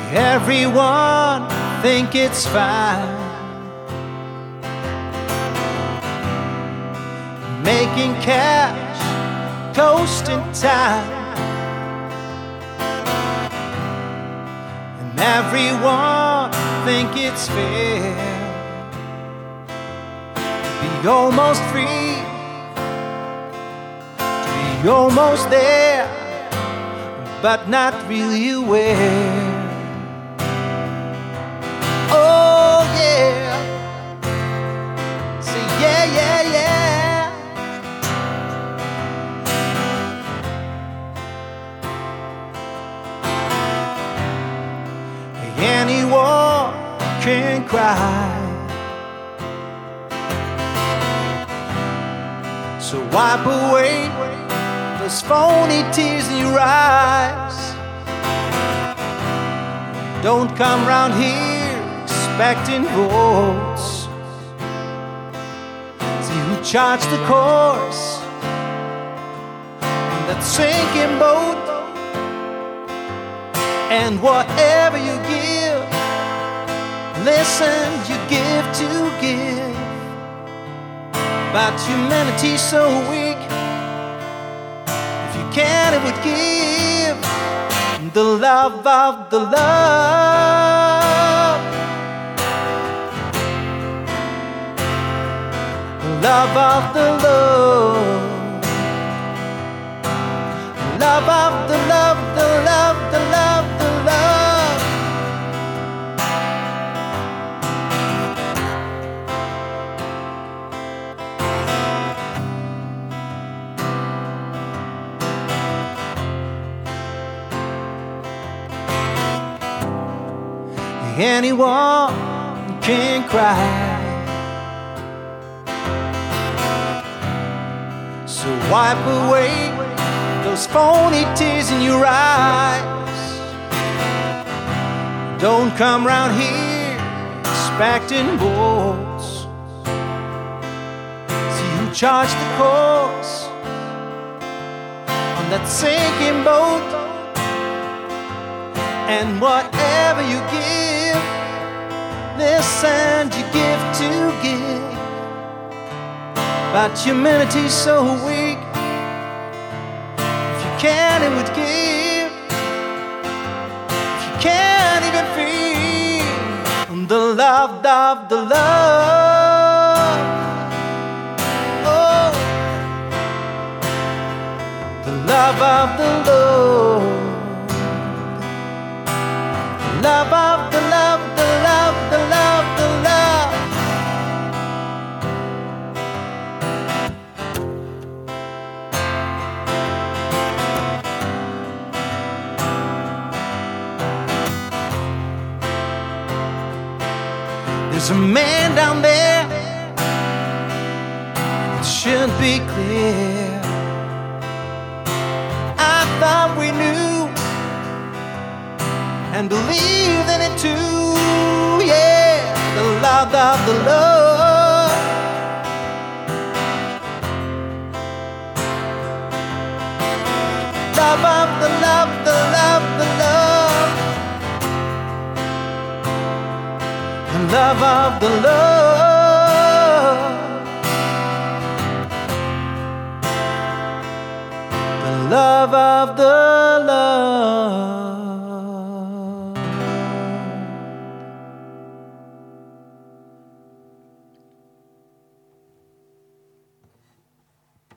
Everyone think it's fine, making cash, coasting time, and everyone think it's fair to be almost free, to be almost there, but not really aware. Oh yeah, say yeah, yeah, yeah. Anyone can cry, so wipe away those phony tears in your eyes. Don't come round here expecting votes. See who charged the course on that sinking boat. And whatever you give, listen, you give to give. But humanity's so weak, if you can, it would give the love of the love, the love of the love, love of the love, the love, the love, the love. Anyone can cry, so wipe away those phony tears in your eyes. Don't come round here expecting votes. See who charged the course on that sinking boat. And whatever you give, listen, you give to give. But humanity's so weak, if you can, it would give. If you can't even feel the love of the love, oh, the love of the love, love of the love, the love, the love, the love. There's a man down there, it should be clear. I thought we knew and believed in it too, yeah, the love of the love, love of the love, the love, the love, the love of the love, the love of the